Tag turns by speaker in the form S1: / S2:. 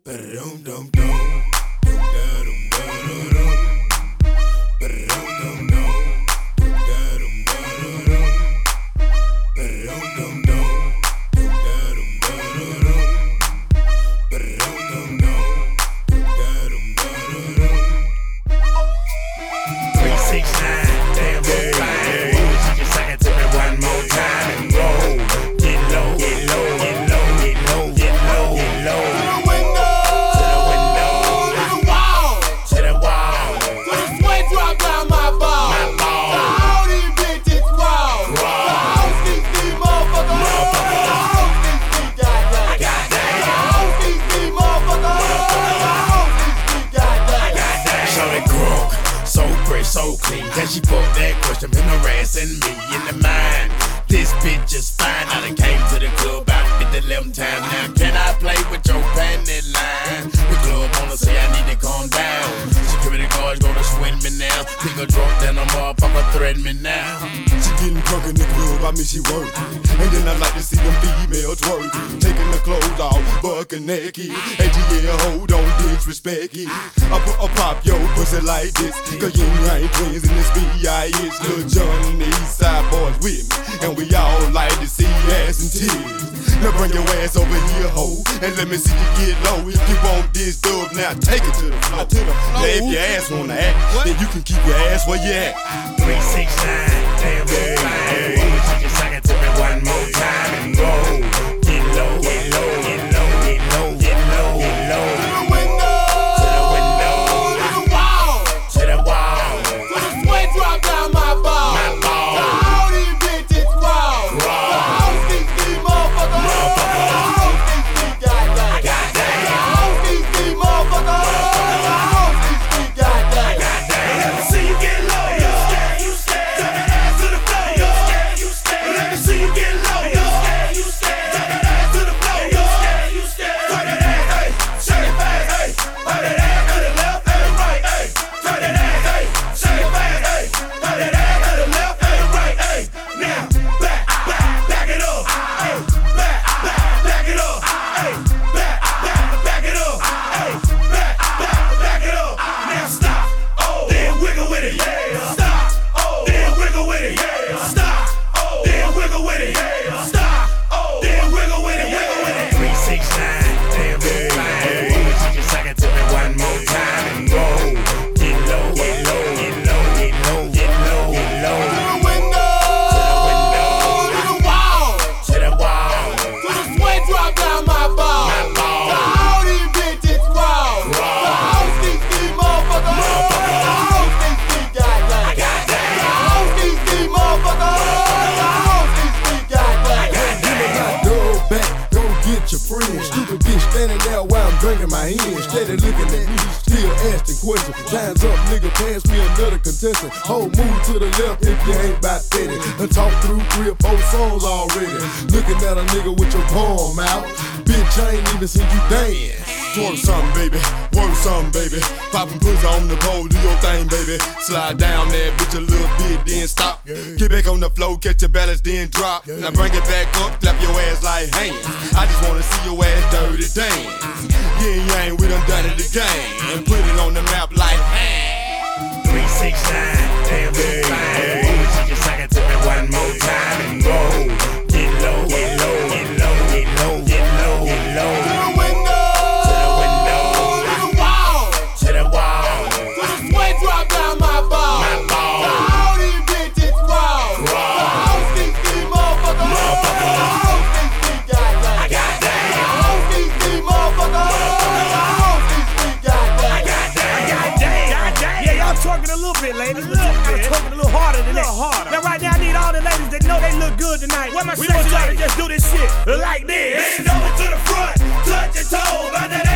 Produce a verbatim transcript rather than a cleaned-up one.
S1: So clean, can she fuck that question, been harassing me in the mind. This bitch is fine, I done came to the club about fifty eleven times. Now can I play with your panty line? The club wanna say I need to calm down. Security guards gonna swing me now. Nigga drunk, then a motherfucker threaten me now.
S2: She getting drunk in the club, I mean she working. And then I like to see them females twerking. Taking the clothes off, bucking naked. And yeah, hold on, disrespect it. I put a pop your pussy like this. Cause you ain't twins in this B I H. Lil Jon and the East Side boys with me. And we all like to see ass and tears. Now bring your ass over here, ho, and let me see you get low. If you want this dub, now take it to the floor. To the floor. Now if your ass wanna act, what? Then you can keep your ass where you at.
S1: Three, six, nine, damn, damn, damn. She can suck it to me one more time and go. Get low, get low, get low, get low, get low, get low.
S2: To the window,
S1: to the window,
S2: to the wall,
S1: to the wall,
S2: to the sweat drop down my ball.
S1: my ball.
S2: To all these bitches raw. To all these these motherfuckers. To all these these goddamn.
S1: Goddamn.
S2: To all these these motherfuckers. To all these these goddamn.
S1: Let me see you get low, you scared, you scared. Turn that ass to the floor, you scared, you scared. Let me see you get low, you scared, you scared. Turn that ass to the floor, you scared, you scared. Turn that ass, hey, shake it fast, hey. Turn that ass to the left and right, hey. Turn that ass, hey, shake it fast, hey. Turn that ass to the left and right, hey. Now back, back, back it up, hey. Back, back, back it up, hey. Back, back, back it up, hey. Back, back, back it up. Now stop, oh, then wiggle with it, yeah. Stop, oh, then wiggle with it, yeah. Stop, oh, then wiggle with it, yeah. Stop, oh, then wiggle with it, wiggle with it. Three, six, nine, damn, damn. She can suck it to me one more time and go. Get low, get low, get low, get low, get low, get low.
S2: To the window, to the wall,
S1: To the wall,
S2: to the sweat drop down my ball.
S1: my ball.
S2: To all these bitches raw. To all these these motherfuckers. To all these these goddamn.
S1: Goddamn.
S2: To all these these motherfuckers. To all these these goddamn.
S3: Give me my dog back, go get your friend. Stupid bitch standing there while I'm drinking my hand. Steady looking at me, still asking questions. Time's up, nigga, pass me another contestant. Whole move to the left if you ain't about fitted. Done talk through three or four songs already. Looking at a nigga with your palm out. Bitch, I ain't even seen you dance.
S2: Twerk something, baby. Work something, baby. Poppin' pussy on the pole, do your thing, baby. Slide down that bitch a little bit, then stop. Get back on the floor, catch your balance, then drop. Now bring it back up, clap your ass like hands. I just wanna see your ass dirty dance. Yeah, yang, we done done it again. And put it on the map like hands.
S1: Three, six, nine, damn, damn. She can suck it to me one more time and go. Get low, get low, get low, get low, get low, get
S2: To
S1: low.
S2: the window,
S1: To the window,
S2: to the wall,
S1: to the wall,
S2: to the sweat drop down my ball.
S1: my ball.
S2: To all these bitches raw. To all these these motherfuckers. To all these these goddamn.
S1: Goddamn.
S2: To all these these motherfuckers. To all these these goddamn.
S1: Goddamn.
S4: Yeah, y'all twerking a little bit, ladies. We're twerking a little harder than that. Harder. Now, right now, I need all the ladies that know they look good tonight. Where my we want y'all to just do this shit like this.
S1: Bend over to the front, touch your toes, by that